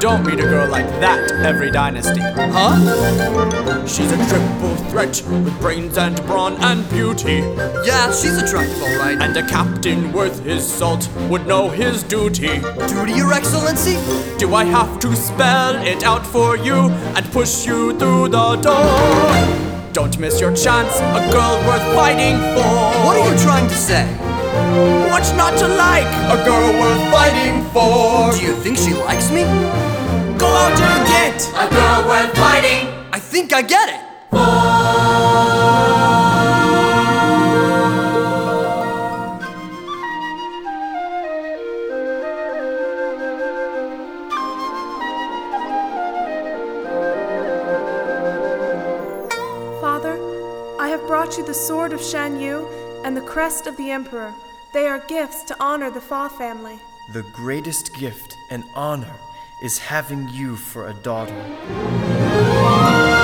don't meet a girl like that every dynasty. Huh? She's a triple threat with brains and brawn and beauty. Yeah, she's attractive, all right. And a captain worth his salt would know his duty. Duty, Your Excellency? Do I have to spell it out for you and push you through the door? Don't miss your chance, a girl worth fighting for. What are you trying to say? What's not to like? A girl worth fighting for. Do you think she likes me? Go out and get a girl worth fighting. I think I get it. Father, I have brought you the sword of Shan Yu and the crest of the Emperor. They are gifts to honor the Fa family. The greatest gift and honor is having you for a daughter.